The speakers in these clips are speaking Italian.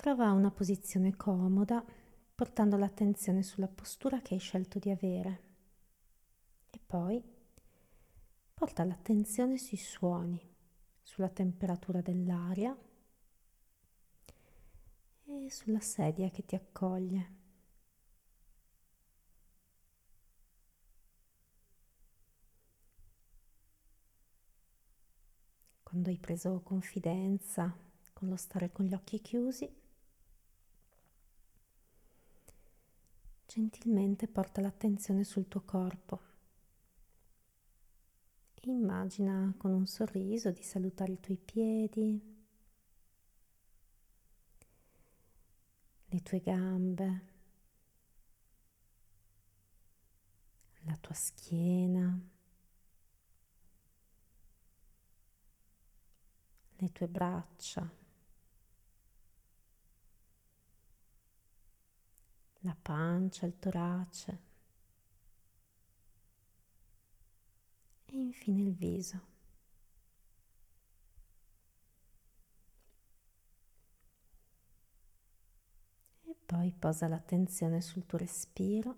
Trova una posizione comoda, portando l'attenzione sulla postura che hai scelto di avere e poi porta l'attenzione sui suoni, sulla temperatura dell'aria e sulla sedia che ti accoglie. Quando hai preso confidenza con lo stare con gli occhi chiusi, gentilmente porta l'attenzione sul tuo corpo e immagina con un sorriso di salutare i tuoi piedi, le tue gambe, la tua schiena, le tue braccia, la pancia, il torace e infine il viso. E poi posa l'attenzione sul tuo respiro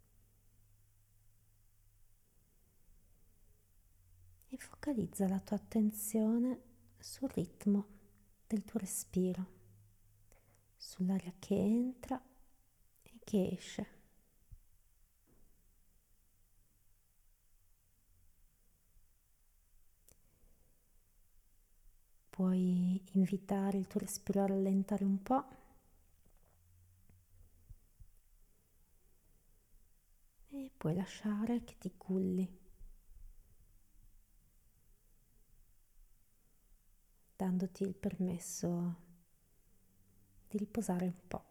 e focalizza la tua attenzione sul ritmo del tuo respiro, sull'aria che entra e che esce. Puoi invitare il tuo respiro a rallentare un po' e puoi lasciare che ti culli, dandoti il permesso di riposare un po'.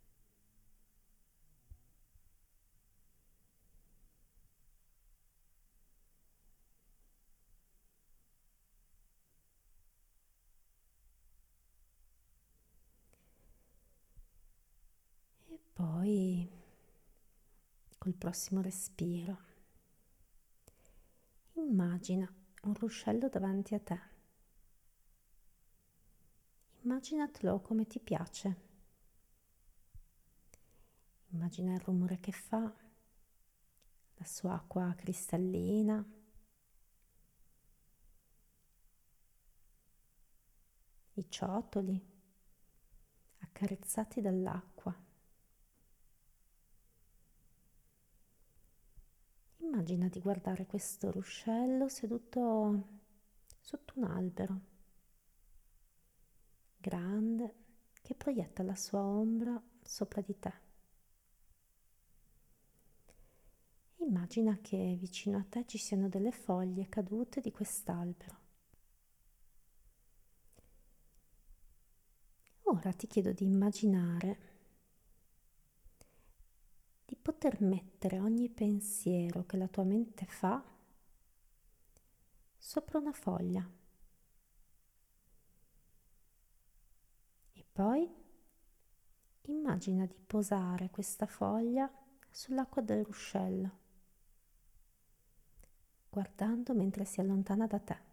E poi, col prossimo respiro, immagina un ruscello davanti a te. Immaginatelo come ti piace. Immagina il rumore che fa, la sua acqua cristallina, i ciottoli accarezzati dall'acqua. Immagina di guardare questo ruscello seduto sotto un albero grande che proietta la sua ombra sopra di te. Immagina che vicino a te ci siano delle foglie cadute di quest'albero. Ora ti chiedo di immaginare di poter mettere ogni pensiero che la tua mente fa sopra una foglia e poi immagina di posare questa foglia sull'acqua del ruscello, guardando mentre si allontana da te.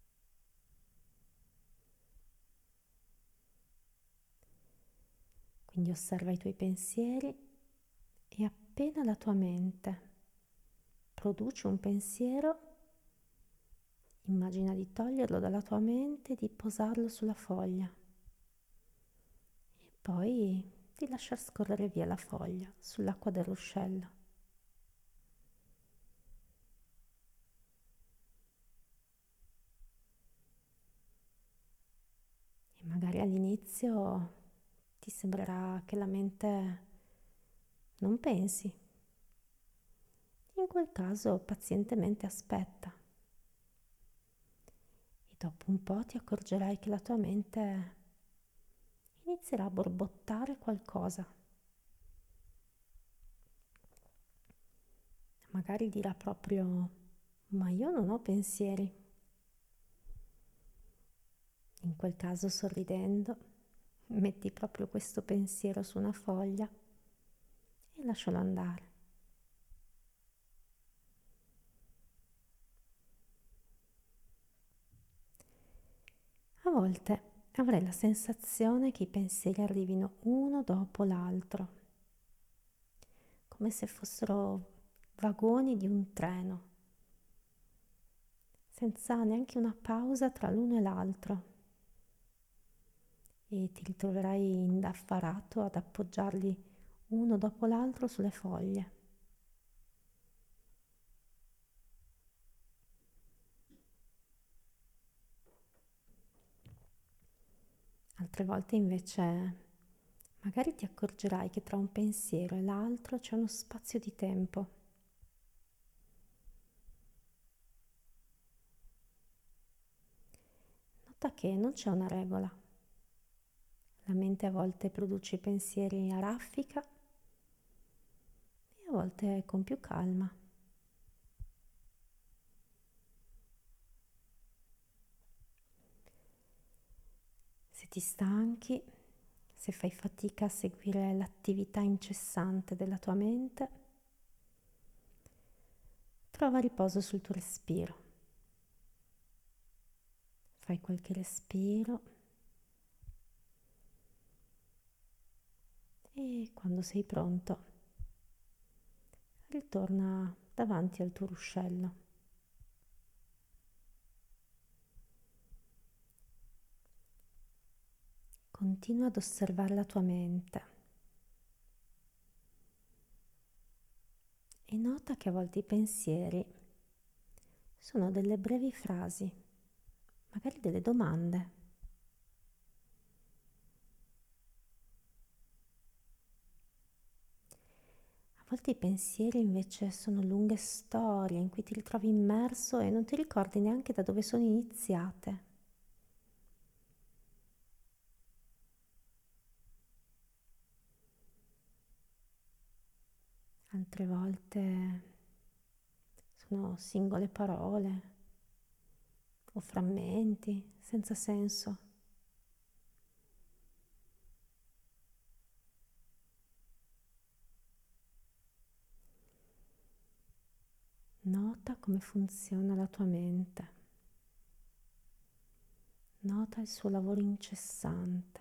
Quindi osserva i tuoi pensieri e appena la tua mente produce un pensiero, immagina di toglierlo dalla tua mente e di posarlo sulla foglia e poi di lasciar scorrere via la foglia sull'acqua del ruscello. E magari all'inizio ti sembrerà che la mente non pensi. In quel caso pazientemente aspetta e dopo un po' ti accorgerai che la tua mente inizierà a borbottare qualcosa. Magari dirà proprio: ma io non ho pensieri. In quel caso, sorridendo, metti proprio questo pensiero su una foglia e lascialo andare. A volte avrai la sensazione che i pensieri arrivino uno dopo l'altro, come se fossero vagoni di un treno, senza neanche una pausa tra l'uno e l'altro, e ti ritroverai indaffarato ad appoggiarli uno dopo l'altro sulle foglie. Altre volte invece magari ti accorgerai che tra un pensiero e l'altro c'è uno spazio di tempo. Nota che non c'è una regola. La mente a volte produce pensieri a raffica e a volte con più calma. Se ti stanchi, se fai fatica a seguire l'attività incessante della tua mente, trova riposo sul tuo respiro. Fai qualche respiro e quando sei pronto, ritorna davanti al tuo ruscello. Continua ad osservare la tua mente e nota che a volte i pensieri sono delle brevi frasi, magari delle domande. A volte i pensieri invece sono lunghe storie in cui ti ritrovi immerso e non ti ricordi neanche da dove sono iniziate. Altre volte sono singole parole o frammenti senza senso. Nota come funziona la tua mente. Nota il suo lavoro incessante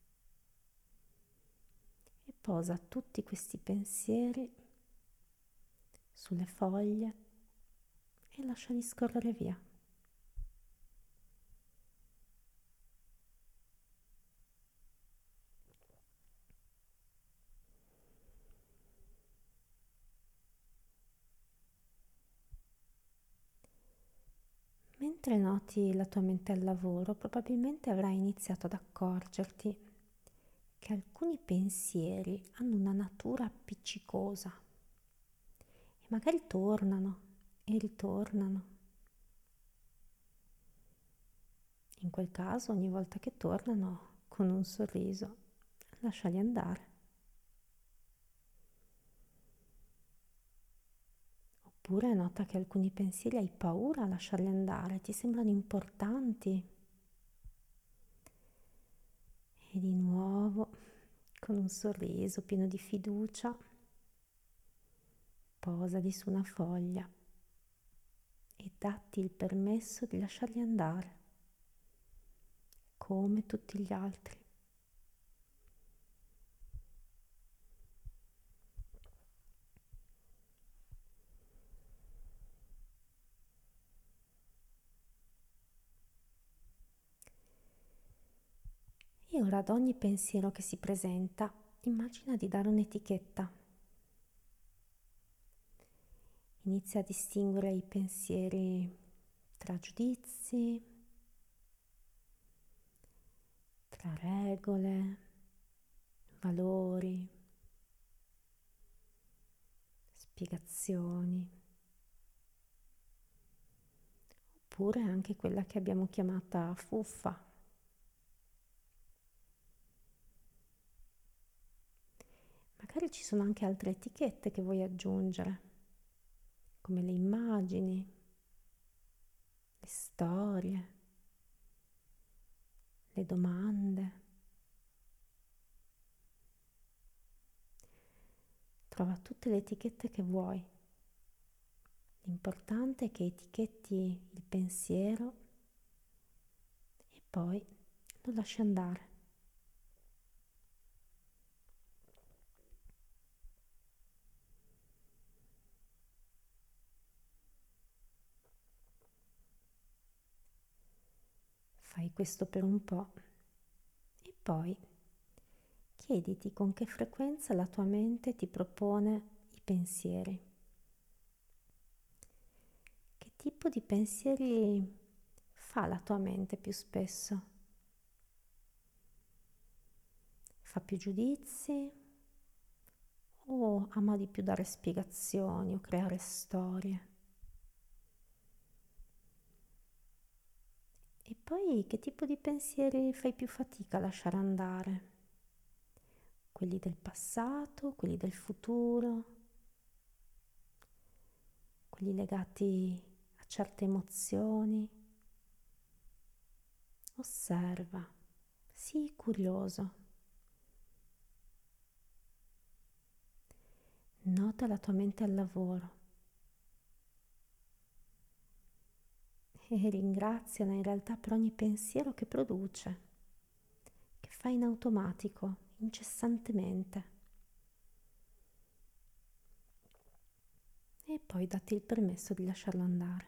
e posa tutti questi pensieri sulle foglie e lasciali scorrere via. Mentre noti la tua mente al lavoro, probabilmente avrai iniziato ad accorgerti che alcuni pensieri hanno una natura appiccicosa e magari tornano e ritornano. In quel caso, ogni volta che tornano, con un sorriso, lasciali andare. Oppure nota che alcuni pensieri hai paura a lasciarli andare, ti sembrano importanti. E di nuovo, con un sorriso pieno di fiducia, posali su una foglia e datti il permesso di lasciarli andare, come tutti gli altri. E ora ad ogni pensiero che si presenta, immagina di dare un'etichetta. Inizia a distinguere i pensieri tra giudizi, tra regole, valori, spiegazioni, oppure anche quella che abbiamo chiamata fuffa. Magari ci sono anche altre etichette che vuoi aggiungere, come le immagini, le storie, le domande. Trova tutte le etichette che vuoi. L'importante è che etichetti il pensiero e poi lo lasci andare. Fai questo per un po' e poi chiediti con che frequenza la tua mente ti propone i pensieri. Che tipo di pensieri fa la tua mente più spesso? Fa più giudizi o ama di più dare spiegazioni o creare storie? E poi che tipo di pensieri fai più fatica a lasciare andare? Quelli del passato, quelli del futuro, quelli legati a certe emozioni? Osserva, sii curioso. Nota la tua mente al lavoro e ringraziala in realtà per ogni pensiero che produce, che fa in automatico, incessantemente. E poi datti il permesso di lasciarlo andare.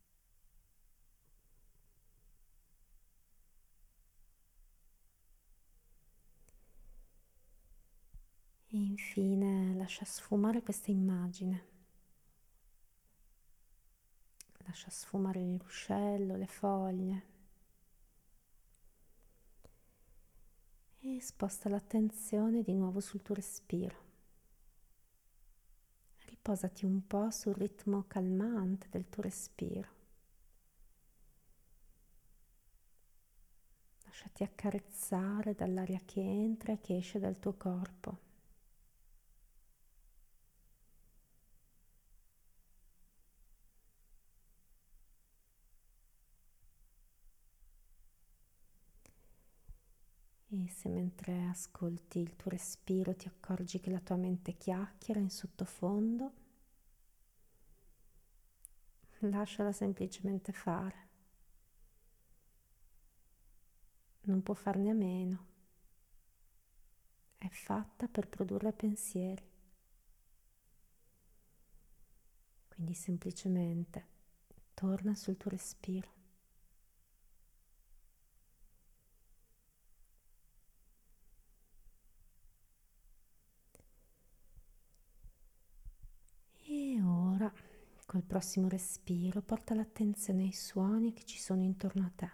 E infine lascia sfumare questa immagine. Lascia sfumare il ruscello, le foglie e sposta l'attenzione di nuovo sul tuo respiro. Riposati un po' sul ritmo calmante del tuo respiro. Lasciati accarezzare dall'aria che entra e che esce dal tuo corpo. E se mentre ascolti il tuo respiro ti accorgi che la tua mente chiacchiera in sottofondo, lasciala semplicemente fare. Non può farne a meno. È fatta per produrre pensieri. Quindi semplicemente torna sul tuo respiro. E ora, col prossimo respiro, porta l'attenzione ai suoni che ci sono intorno a te.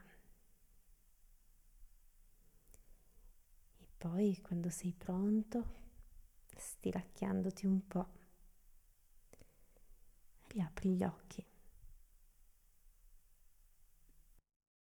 E poi, quando sei pronto, stiracchiandoti un po', riapri gli occhi.